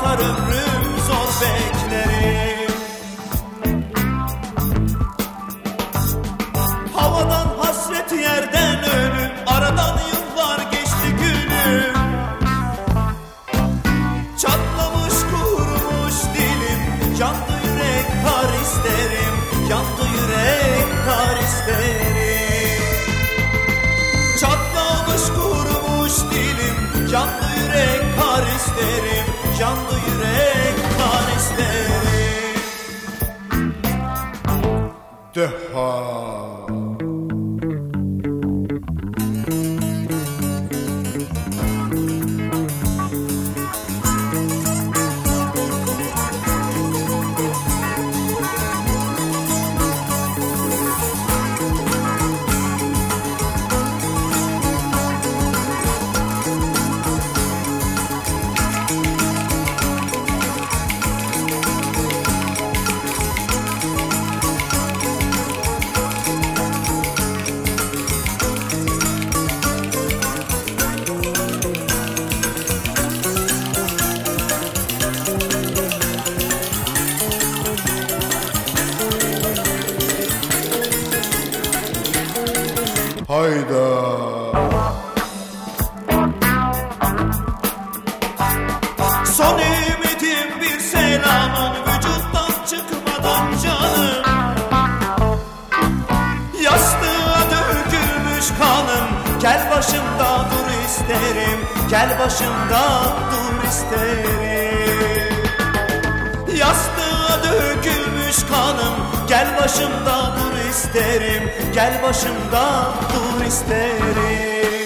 akar ömrüm zor beklerim. Havadan hasret yerden ölüm, aradan yıllar geçti gülüm. Çatlamış kurumuş dilim, yandı yürek kar isterim, yandı yürek kar isterim. Çatlamış kurumuş dilim, yandı yürek kar isterim, yandı yürek kar isterim. Deha. Hayda. Son ümidim bir selamın, vücuttan çıkmadan canım. Yastığa dökülmüş kanım, gel başımda dur isterim, gel başımda dur isterim. Yastığa dökülmüş kanım, gel başımda dur isterim, gel başımda dur isterim.